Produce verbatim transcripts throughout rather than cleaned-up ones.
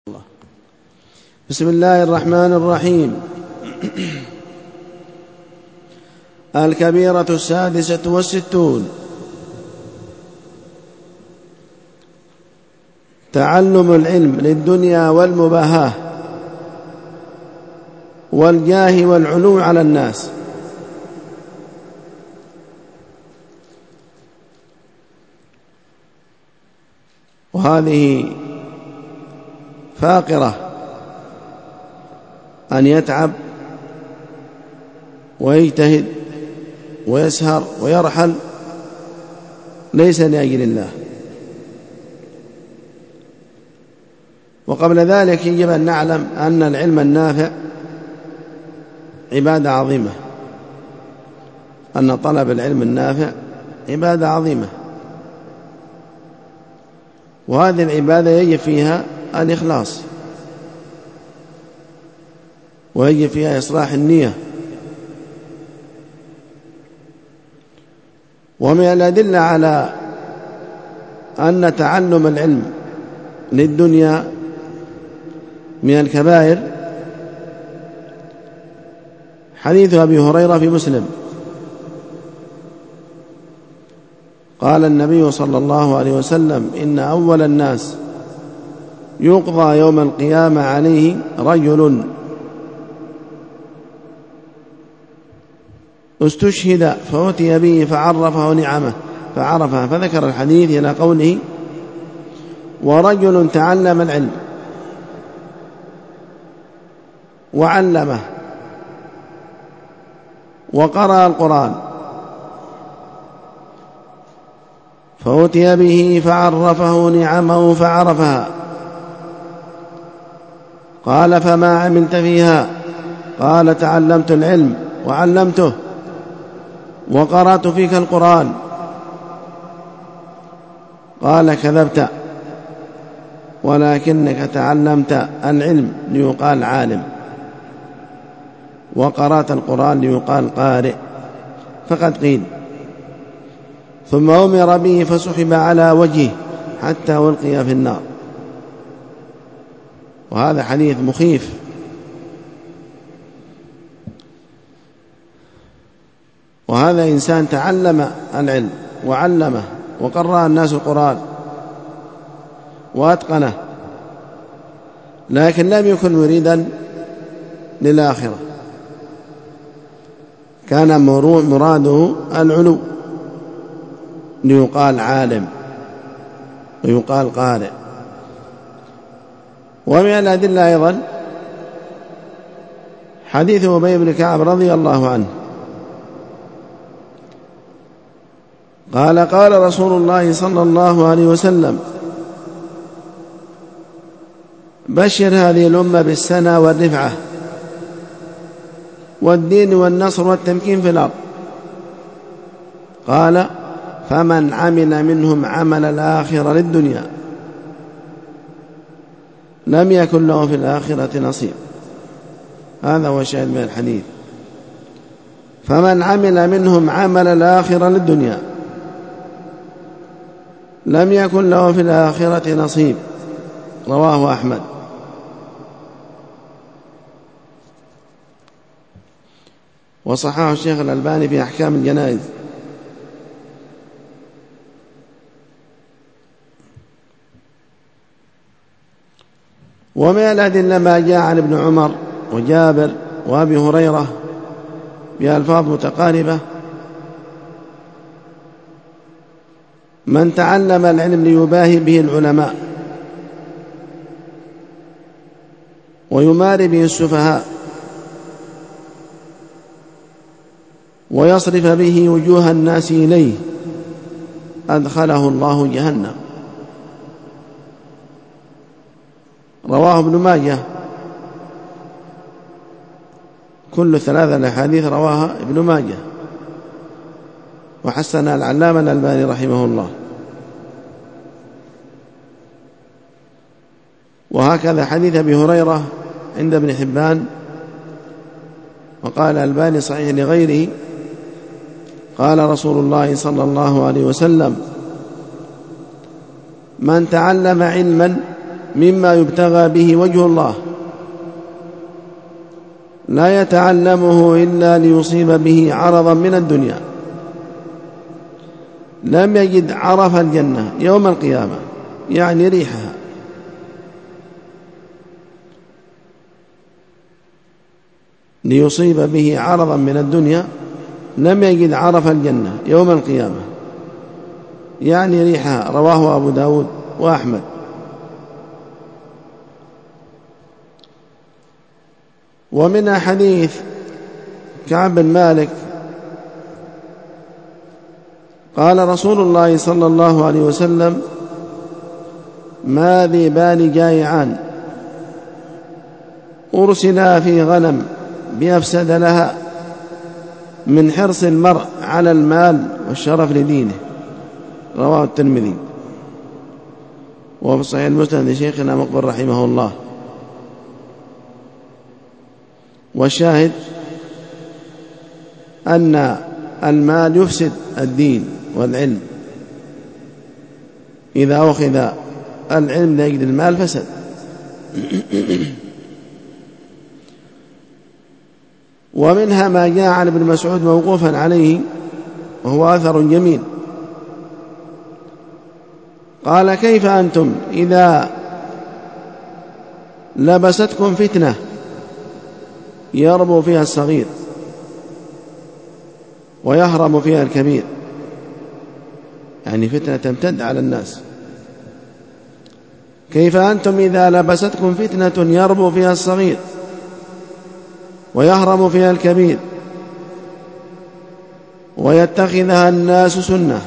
الله. بسم الله الرحمن الرحيم. الكبيرة السادسة والستون: تعلم العلم للدنيا والمباهاة والجاه والعلو على الناس. وهذه فاقرة أن يتعب ويجتهد ويسهر ويرحل ليس لأجل الله. وقبل ذلك يجب أن نعلم أن العلم النافع عبادة عظيمة، أن طلب العلم النافع عبادة عظيمة، وهذه العبادة يجب فيها الإخلاص، ويجب فيها إصلاح النية. ومن الأدلة على أن تعلم العلم للدنيا من الكبائر حديث أبي هريرة في مسلم: قال النبي صلى الله عليه وسلم: إن أول الناس يقضى يوم القيامة عليه رجل استشهد فأتي به فعرفه نعمه فعرفها، فذكر الحديث إلى قوله: ورجل تعلم العلم وعلمه وقرأ القرآن فأتي به فعرفه نعمه فعرفها. قال: فما عملت فيها؟ قال: تعلمت العلم وعلمته وقرأت فيك القرآن. قال: كذبت، ولكنك تعلمت العلم ليقال عالم، وقرأت القرآن ليقال قارئ. فقد قيل. ثم أمر به فسحب على وجهه حتى ألقي في النار. وهذا حديث مخيف. وهذا إنسان تعلم العلم وعلمه وقرأ الناس القرآن وأتقنه، لكن لم يكن مريدا للآخرة، كان مراده العلو ليقال عالم ويقال قارئ. ومن الأدلة أيضا حديث أبي بن كعب رضي الله عنه قال: قال رسول الله صلى الله عليه وسلم: بشر هذه الأمة بالسنة والرفعة والدين والنصر والتمكين في الأرض. قال: فمن عمل منهم عمل الآخرة للدنيا لم يكن له في الآخرة نصيب. هذا هو الشاهد من الحديث: فمن عمل منهم عمل الآخرة للدنيا لم يكن له في الآخرة نصيب. رواه أحمد. وصححه الشيخ الألباني في أحكام الجنائز. ومن الأدلة ما جاء عن ابن عمر وجابر وأبي هريرة بألفاظ متقاربة: من تعلم العلم ليباهي به العلماء ويماري به السفهاء ويصرف به وجوه الناس إليه أدخله الله جهنم. رواه ابن ماجه. كل ثلاثة الأحاديث رواها ابن ماجه، وحسن العلامة الألباني رحمه الله. وهكذا حديث أبي هريرة عند ابن حبان، وقال الألباني صحيح لغيره: قال رسول الله صلى الله عليه وسلم: من تعلم علما مما يبتغى به وجه الله لا يتعلمه إلا ليصيب به عرضا من الدنيا لم يجد عرف الجنة يوم القيامة، يعني ريحها. ليصيب به عرضا من الدنيا لم يجد عرف الجنة يوم القيامة، يعني ريحها. رواه أبو داود وأحمد. ومن حديث كعب بن مالك قال رسول الله صلى الله عليه وسلم: ما ذئبان جائعان أرسلا في غنم بأفسد لها من حرص المرء على المال والشرف لدينه. رواه الترمذي. وفي صحيح المسند لشيخنا مقبل رحمه الله. والشاهد أن المال يفسد الدين والعلم، إذا أخذ العلم لأجل المال فسد. ومنها ما جاء عن ابن مسعود موقوفا عليه وهو أثر جميل، قال: كيف أنتم إذا لبستكم فتنة يربو فيها الصغير ويهرم فيها الكبير، يعني فتنة تمتد على الناس. كيف أنتم إذا لبستكم فتنة يربو فيها الصغير ويهرم فيها الكبير ويتخذها الناس سنة،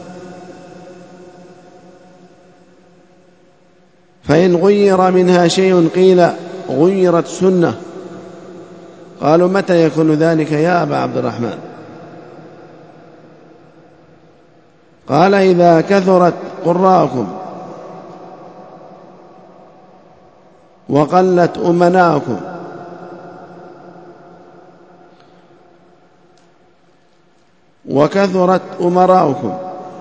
فإن غير منها شيء قيل غيرت سنة. قالوا: متى يكون ذلك يا أبا عبد الرحمن؟ قال: إذا كثرت قراءكم وقلت أمناءكم وكثرت أمراؤكم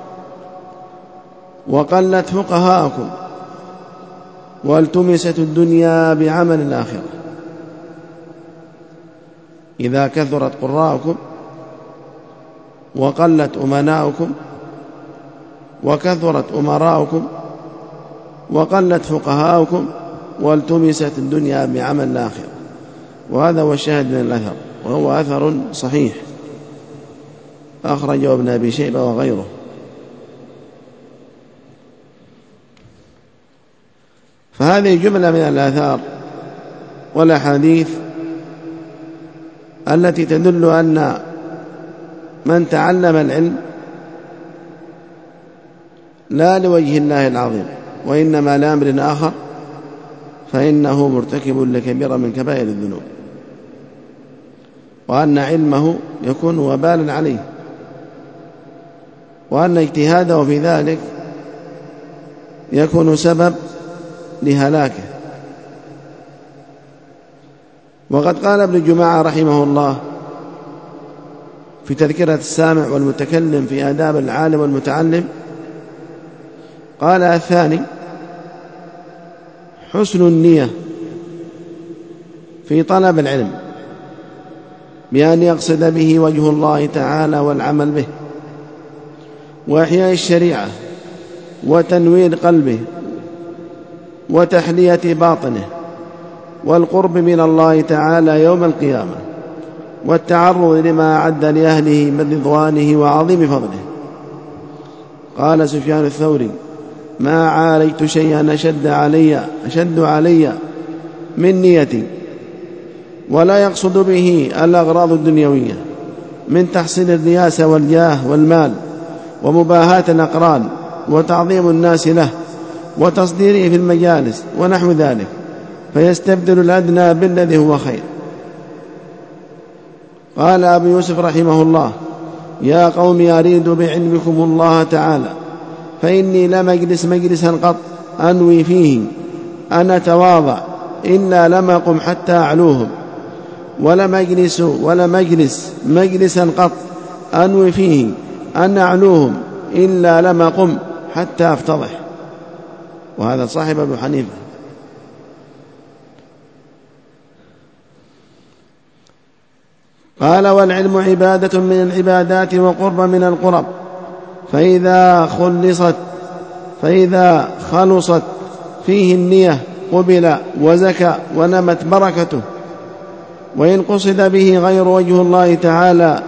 وقلت فقهاءكم والتمست الدنيا بعمل الآخرة. إذا كثرت قراءكم وقلت أمناؤكم وكثرت أمراؤكم وقلت فقهاؤكم والتمست الدنيا بعمل الآخرة. وهذا هو الشاهد من الأثر، وهو أثر صحيح أخرجه ابن أبي شيبة وغيره. فهذه جملة من الآثار والأحاديث التي تدل أن من تعلم العلم لا لوجه الله العظيم وإنما لأمر آخر فإنه مرتكب لكبيرة من كبائر الذنوب، وأن علمه يكون وبالا عليه، وأن اجتهاده في ذلك يكون سبب لهلاكه. وقد قال ابن جماعة رحمه الله في تذكرة السامع والمتكلم في آداب العالم والمتعلم، قال: الثاني حسن النية في طلب العلم بأن يقصد به وجه الله تعالى والعمل به، وإحياء الشريعة وتنوير قلبه وتحلية باطنه والقرب من الله تعالى يوم القيامة والتعرض لما أعد لأهله من رضوانه وعظيم فضله. قال سفيان الثوري: ما عالجت شيئا أشد علي, أشد علي من نيتي، ولا يقصد به الأغراض الدنيوية من تحصيل الرياسة والجاه والمال ومباهاة الأقران وتعظيم الناس له وتصديره في المجالس ونحو ذلك، فيستبدل الأدنى بالذي هو خير. قال أبو يوسف رحمه الله: يا قوم أريد بعلمكم الله تعالى، فإني لم أجلس مجلسا قط أنوي فيه أن أتواضع إلا لم أقم حتى أعلوهم، ولم أجلس ولم أجلس مجلسا قط أنوي فيه أن أعلوهم إلا لم أقم حتى أفتضح. وهذا صاحب أبو حنيفة قال: والعلم عبادة من العبادات وقرب من القرب، فإذا خلصت فإذا خلصت فيه النية قبل وزكى ونمت بركته، وإن قصد به غير وجه الله تعالى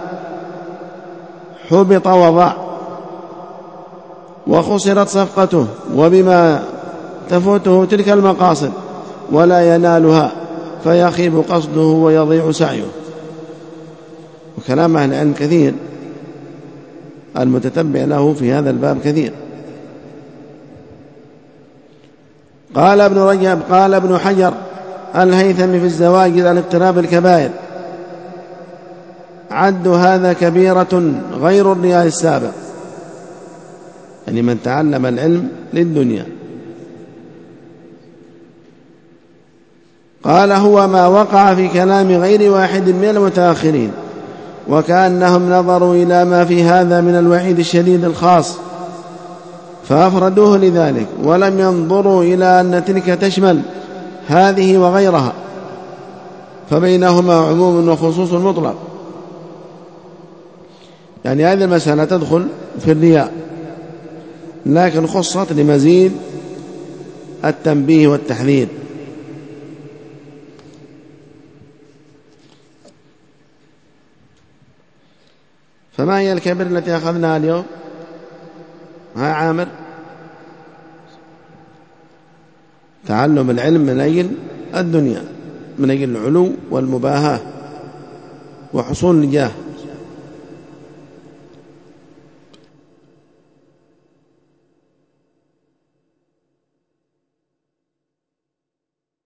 حبط وضاع وخسرت صفقته، وبما تفوته تلك المقاصد ولا ينالها فيخيب قصده ويضيع سعيه. وكلام أهل العلم كثير، المتتبع له في هذا الباب كثير. قال ابن رجب قال ابن حجر الهيثمي في الزواجر عن اقتراب الكبائر: عد هذا كبيرة غير الرياء السابق، يعني من تعلم العلم للدنيا. قال: هو ما وقع في كلام غير واحد من المتأخرين، وكأنهم نظروا إلى ما في هذا من الوعيد الشديد الخاص فأفردوه لذلك، ولم ينظروا إلى أن تلك تشمل هذه وغيرها، فبينهما عموم وخصوص مطلق. يعني هذه المسألة تدخل في الرياء، لكن خصت لمزيد التنبيه والتحذير. فما هي الكبيرة التي أخذناها اليوم؟ ها عامر؟ تعلم العلم من أجل الدنيا، من أجل العلو والمباهاة وحصول الجاه.